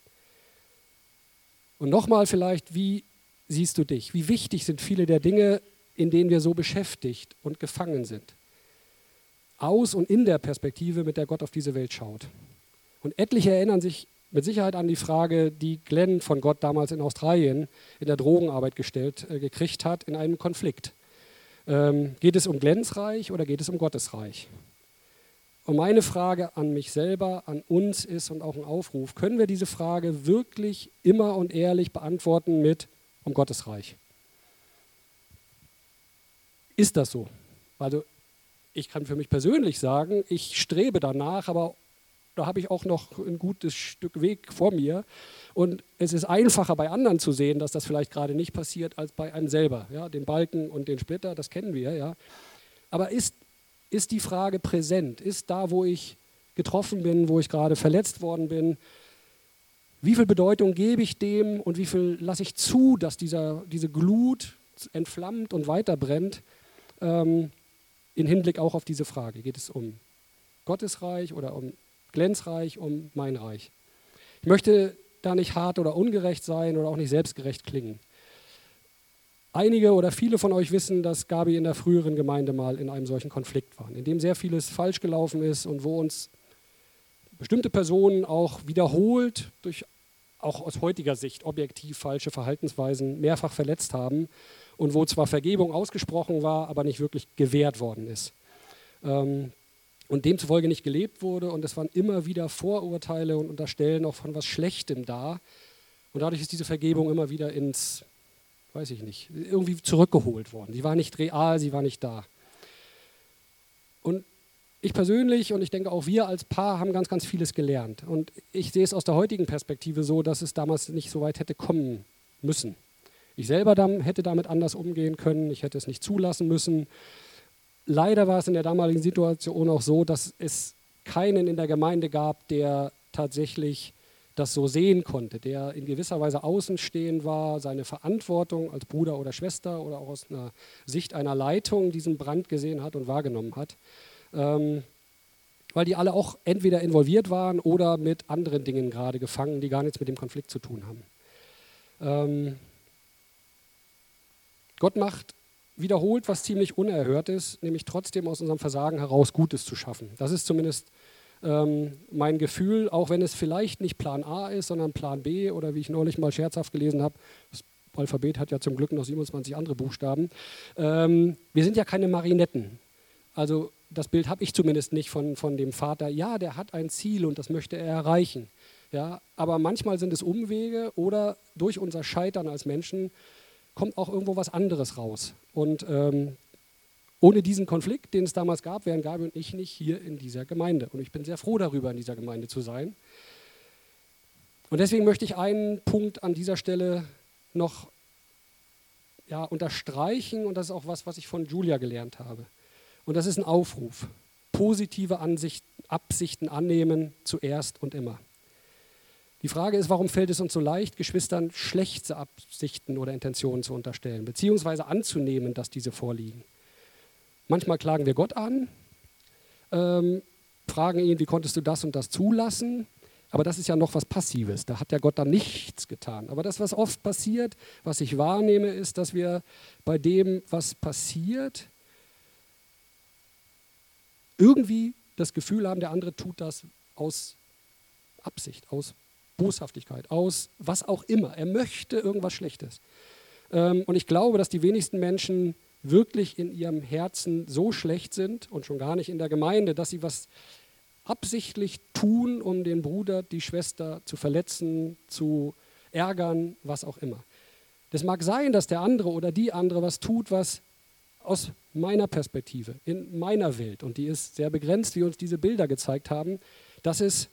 Und nochmal vielleicht, wie siehst du dich? Wie wichtig sind viele der Dinge, in denen wir so beschäftigt und gefangen sind? Aus und in der Perspektive, mit der Gott auf diese Welt schaut. Und etliche erinnern sich mit Sicherheit an die Frage, die Glenn von Gott damals in Australien in der Drogenarbeit gekriegt hat, in einem Konflikt. Geht es um Glenns Reich oder geht es um Gottes Reich? Und meine Frage an mich selber, an uns ist und auch ein Aufruf, können wir diese Frage wirklich immer und ehrlich beantworten mit um Gottes Reich? Ist das so? Also ich kann für mich persönlich sagen, ich strebe danach, aber da habe ich auch noch ein gutes Stück Weg vor mir. Und es ist einfacher bei anderen zu sehen, dass das vielleicht gerade nicht passiert, als bei einem selber. Ja, den Balken und den Splitter, das kennen wir. Ja. Aber ist die Frage präsent? Ist da, wo ich getroffen bin, wo ich gerade verletzt worden bin, wie viel Bedeutung gebe ich dem und wie viel lasse ich zu, dass diese Glut entflammt und weiterbrennt, in Hinblick auch auf diese Frage? Geht es um Gottes Reich oder um Glenns Reich, um mein Reich? Ich möchte da nicht hart oder ungerecht sein oder auch nicht selbstgerecht klingen. Einige oder viele von euch wissen, dass Gabi in der früheren Gemeinde mal in einem solchen Konflikt war, in dem sehr vieles falsch gelaufen ist und wo uns bestimmte Personen auch wiederholt durch auch aus heutiger Sicht objektiv falsche Verhaltensweisen mehrfach verletzt haben und wo zwar Vergebung ausgesprochen war, aber nicht wirklich gewährt worden ist. Und demzufolge nicht gelebt wurde und es waren immer wieder Vorurteile und Unterstellen auch von was Schlechtem da. Und dadurch ist diese Vergebung immer wieder ins, weiß ich nicht, irgendwie zurückgeholt worden. Sie war nicht real, sie war nicht da. Und ich persönlich und ich denke auch wir als Paar haben ganz, ganz vieles gelernt. Und ich sehe es aus der heutigen Perspektive so, dass es damals nicht so weit hätte kommen müssen. Ich selber hätte damit anders umgehen können, ich hätte es nicht zulassen müssen. Leider war es in der damaligen Situation auch so, dass es keinen in der Gemeinde gab, der tatsächlich das so sehen konnte, der in gewisser Weise außenstehend war, seine Verantwortung als Bruder oder Schwester oder auch aus einer Sicht einer Leitung diesen Brand gesehen hat und wahrgenommen hat. Weil die alle auch entweder involviert waren oder mit anderen Dingen gerade gefangen, die gar nichts mit dem Konflikt zu tun haben. Gott macht wiederholt was ziemlich Unerhörtes, nämlich trotzdem aus unserem Versagen heraus Gutes zu schaffen. Das ist zumindest mein Gefühl, auch wenn es vielleicht nicht Plan A ist, sondern Plan B oder wie ich neulich mal scherzhaft gelesen habe, das Alphabet hat ja zum Glück noch 27 andere Buchstaben. Wir sind ja keine Marionetten. Also das Bild habe ich zumindest nicht von dem Vater. Ja, der hat ein Ziel und das möchte er erreichen. Ja, aber manchmal sind es Umwege oder durch unser Scheitern als Menschen kommt auch irgendwo was anderes raus. Und ohne diesen Konflikt, den es damals gab, wären Gabi und ich nicht hier in dieser Gemeinde. Und ich bin sehr froh darüber, in dieser Gemeinde zu sein. Und deswegen möchte ich einen Punkt an dieser Stelle noch unterstreichen. Und das ist auch was ich von Julia gelernt habe. Und das ist ein Aufruf. Positive Absichten annehmen, zuerst und immer. Die Frage ist, warum fällt es uns so leicht, Geschwistern schlechte Absichten oder Intentionen zu unterstellen, beziehungsweise anzunehmen, dass diese vorliegen. Manchmal klagen wir Gott an, fragen ihn, wie konntest du das und das zulassen? Aber das ist ja noch was Passives, da hat ja Gott dann nichts getan. Aber das, was oft passiert, was ich wahrnehme, ist, dass wir bei dem, was passiert, irgendwie das Gefühl haben, der andere tut das aus Absicht, aus Boshaftigkeit, aus was auch immer. Er möchte irgendwas Schlechtes. Und ich glaube, dass die wenigsten Menschen wirklich in ihrem Herzen so schlecht sind und schon gar nicht in der Gemeinde, dass sie was absichtlich tun, um den Bruder, die Schwester zu verletzen, zu ärgern, was auch immer. Das mag sein, dass der andere oder die andere was tut, was aus meiner Perspektive, in meiner Welt, und die ist sehr begrenzt, wie uns diese Bilder gezeigt haben, dass es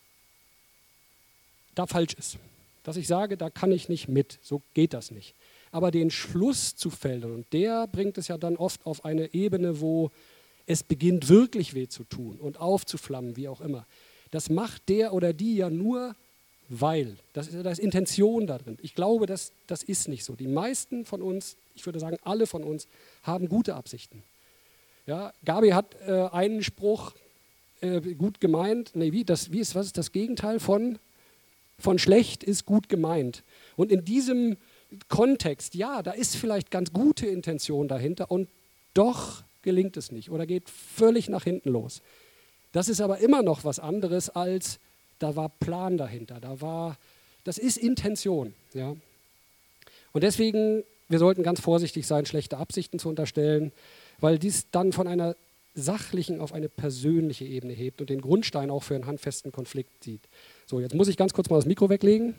da falsch ist. Dass ich sage, da kann ich nicht mit, so geht das nicht. Aber den Schluss zu fällen, und der bringt es ja dann oft auf eine Ebene, wo es beginnt wirklich weh zu tun und aufzuflammen, wie auch immer. Das macht der oder die ja nur, weil. Da ist Intention da drin. Ich glaube, das ist nicht so. Die meisten von uns, ich würde sagen alle von uns, haben gute Absichten. Ja, Gabi hat einen Spruch gut gemeint. Nee, was ist das Gegenteil von schlecht ist gut gemeint. Und in diesem Kontext, ja, da ist vielleicht ganz gute Intention dahinter und doch gelingt es nicht oder geht völlig nach hinten los. Das ist aber immer noch was anderes als, da war Plan dahinter, das ist Intention. Ja. Und deswegen, wir sollten ganz vorsichtig sein, schlechte Absichten zu unterstellen, weil dies dann von einer sachlichen auf eine persönliche Ebene hebt und den Grundstein auch für einen handfesten Konflikt sieht. So, jetzt muss ich ganz kurz mal das Mikro weglegen.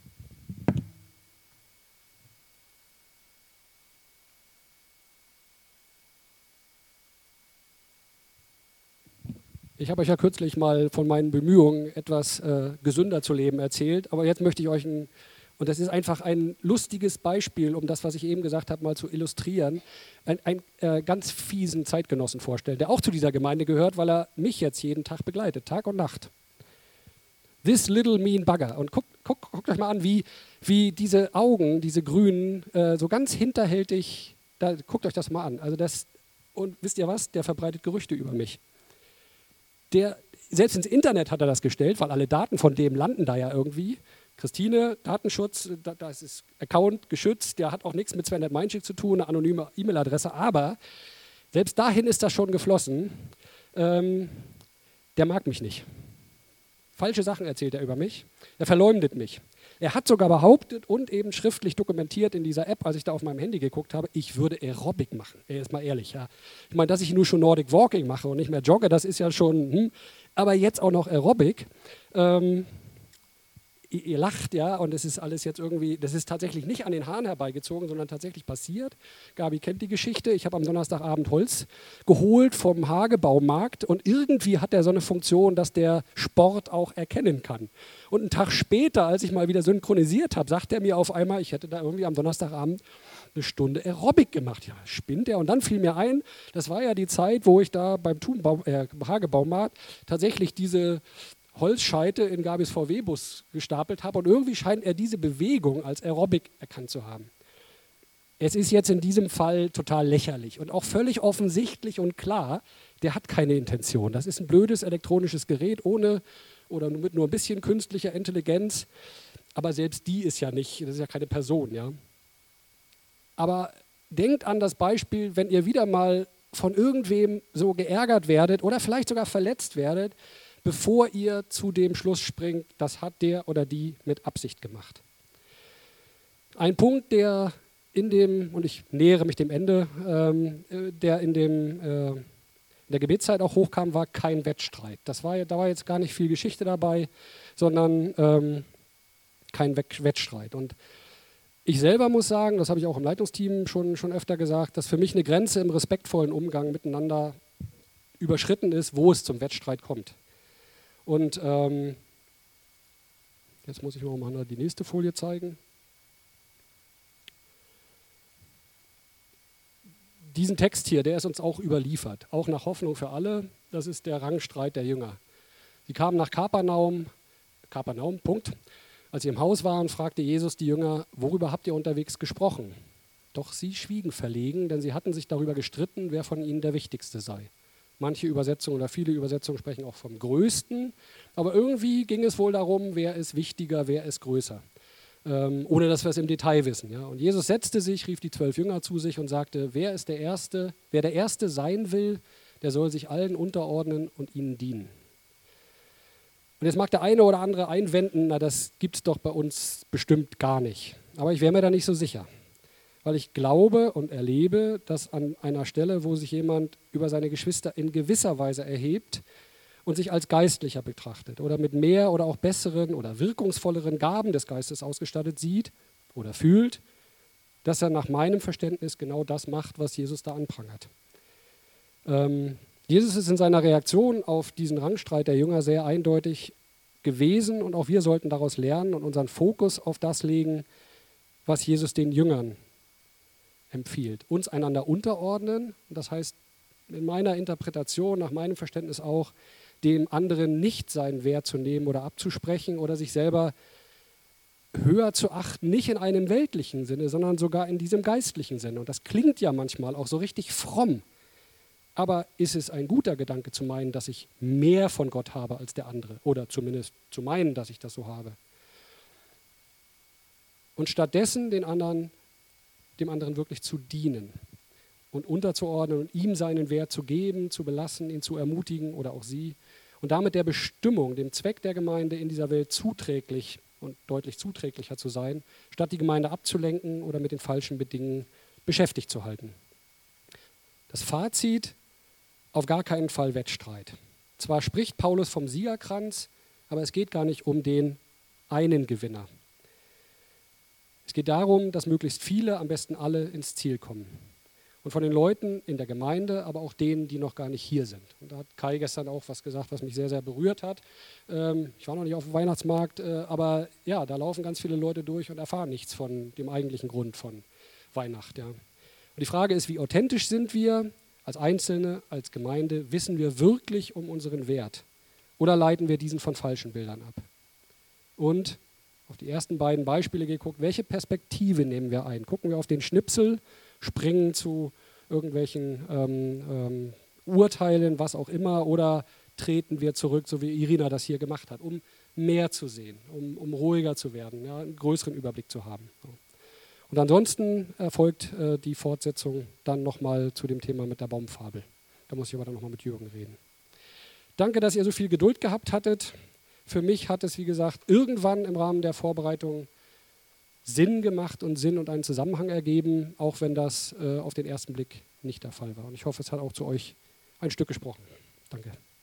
Ich habe euch ja kürzlich mal von meinen Bemühungen, etwas gesünder zu leben, erzählt, aber jetzt möchte ich euch und das ist einfach ein lustiges Beispiel, um das, was ich eben gesagt habe, mal zu illustrieren, einen ganz fiesen Zeitgenossen vorstellen, der auch zu dieser Gemeinde gehört, weil er mich jetzt jeden Tag begleitet, Tag und Nacht. This little mean bugger. Und guckt euch mal an, wie diese Augen, diese grünen, so ganz hinterhältig, guckt euch das mal an. Also und wisst ihr was? Der verbreitet Gerüchte über mich. Selbst ins Internet hat er das gestellt, weil alle Daten von dem landen da ja irgendwie. Christine, Datenschutz, das ist Account geschützt, der hat auch nichts mit Sven Meinschik zu tun, eine anonyme E-Mail-Adresse, aber selbst dahin ist das schon geflossen. Der mag mich nicht. Falsche Sachen erzählt er über mich. Er verleumdet mich. Er hat sogar behauptet und eben schriftlich dokumentiert in dieser App, als ich da auf meinem Handy geguckt habe, ich würde Aerobic machen. Jetzt mal ehrlich, ja. Ich meine, dass ich nur schon Nordic Walking mache und nicht mehr jogge, das ist ja schon, aber jetzt auch noch Aerobic. Ihr lacht, ja, und es ist alles jetzt irgendwie, das ist tatsächlich nicht an den Haaren herbeigezogen, sondern tatsächlich passiert. Gabi kennt die Geschichte. Ich habe am Donnerstagabend Holz geholt vom Hagebaumarkt und irgendwie hat der so eine Funktion, dass der Sport auch erkennen kann. Und einen Tag später, als ich mal wieder synchronisiert habe, sagt er mir auf einmal, ich hätte da irgendwie am Donnerstagabend eine Stunde Aerobic gemacht. Ja, spinnt er? Und dann fiel mir ein, das war ja die Zeit, wo ich da beim Hagebaumarkt tatsächlich diese Holzscheite in Gabis VW-Bus gestapelt habe und irgendwie scheint er diese Bewegung als Aerobic erkannt zu haben. Es ist jetzt in diesem Fall total lächerlich und auch völlig offensichtlich und klar, der hat keine Intention. Das ist ein blödes elektronisches Gerät ohne oder mit nur ein bisschen künstlicher Intelligenz, aber selbst die ist ja nicht, das ist ja keine Person, ja. Aber denkt an das Beispiel, wenn ihr wieder mal von irgendwem so geärgert werdet oder vielleicht sogar verletzt werdet, bevor ihr zu dem Schluss springt, das hat der oder die mit Absicht gemacht. Ein Punkt, der in dem, und ich nähere mich dem Ende, der in der Gebetszeit auch hochkam, war kein Wettstreit. Da war jetzt gar nicht viel Geschichte dabei, sondern kein Wettstreit. Und ich selber muss sagen, das habe ich auch im Leitungsteam schon öfter gesagt, dass für mich eine Grenze im respektvollen Umgang miteinander überschritten ist, wo es zum Wettstreit kommt. Und jetzt muss ich mal die nächste Folie zeigen. Diesen Text hier, der ist uns auch überliefert, auch nach Hoffnung für alle. Das ist der Rangstreit der Jünger. Sie kamen nach Kapernaum, Punkt. Als sie im Haus waren, fragte Jesus die Jünger, worüber habt ihr unterwegs gesprochen? Doch sie schwiegen verlegen, denn sie hatten sich darüber gestritten, wer von ihnen der Wichtigste sei. Manche Übersetzungen oder viele Übersetzungen sprechen auch vom Größten. Aber irgendwie ging es wohl darum, wer ist wichtiger, wer ist größer. Ohne dass wir es im Detail wissen. Ja. Und Jesus setzte sich, rief die 12 Jünger zu sich und sagte, wer der Erste sein will, der soll sich allen unterordnen und ihnen dienen. Und jetzt mag der eine oder andere einwenden, na das gibt es doch bei uns bestimmt gar nicht. Aber ich wäre mir da nicht so sicher. Weil ich glaube und erlebe, dass an einer Stelle, wo sich jemand über seine Geschwister in gewisser Weise erhebt und sich als Geistlicher betrachtet oder mit mehr oder auch besseren oder wirkungsvolleren Gaben des Geistes ausgestattet sieht oder fühlt, dass er nach meinem Verständnis genau das macht, was Jesus da anprangert. Jesus ist in seiner Reaktion auf diesen Rangstreit der Jünger sehr eindeutig gewesen und auch wir sollten daraus lernen und unseren Fokus auf das legen, was Jesus den Jüngern empfiehlt. Uns einander unterordnen, das heißt in meiner Interpretation, nach meinem Verständnis auch, dem anderen nicht seinen Wert zu nehmen oder abzusprechen oder sich selber höher zu achten, nicht in einem weltlichen Sinne, sondern sogar in diesem geistlichen Sinne. Und das klingt ja manchmal auch so richtig fromm. Aber ist es ein guter Gedanke zu meinen, dass ich mehr von Gott habe als der andere oder zumindest zu meinen, dass ich das so habe? Und stattdessen dem anderen wirklich zu dienen und unterzuordnen und ihm seinen Wert zu geben, zu belassen, ihn zu ermutigen oder auch sie und damit der Bestimmung, dem Zweck der Gemeinde in dieser Welt zuträglich und deutlich zuträglicher zu sein, statt die Gemeinde abzulenken oder mit den falschen Bedingungen beschäftigt zu halten. Das Fazit: auf gar keinen Fall Wettstreit. Zwar spricht Paulus vom Siegerkranz, aber es geht gar nicht um den einen Gewinner. Es geht darum, dass möglichst viele, am besten alle, ins Ziel kommen. Und von den Leuten in der Gemeinde, aber auch denen, die noch gar nicht hier sind. Und da hat Kai gestern auch was gesagt, was mich sehr, sehr berührt hat. Ich war noch nicht auf dem Weihnachtsmarkt, aber ja, da laufen ganz viele Leute durch und erfahren nichts von dem eigentlichen Grund von Weihnachten. Ja. Und die Frage ist, wie authentisch sind wir als Einzelne, als Gemeinde? Wissen wir wirklich um unseren Wert? Oder leiten wir diesen von falschen Bildern ab? Und auf die ersten beiden Beispiele geguckt, welche Perspektive nehmen wir ein? Gucken wir auf den Schnipsel, springen zu irgendwelchen Urteilen, was auch immer, oder treten wir zurück, so wie Irina das hier gemacht hat, um mehr zu sehen, um ruhiger zu werden, ja, einen größeren Überblick zu haben. Und ansonsten erfolgt die Fortsetzung dann nochmal zu dem Thema mit der Baumfabel. Da muss ich aber dann nochmal mit Jürgen reden. Danke, dass ihr so viel Geduld gehabt hattet. Für mich hat es, wie gesagt, irgendwann im Rahmen der Vorbereitung Sinn gemacht und Sinn und einen Zusammenhang ergeben, auch wenn das auf den ersten Blick nicht der Fall war. Und ich hoffe, es hat auch zu euch ein Stück gesprochen. Danke.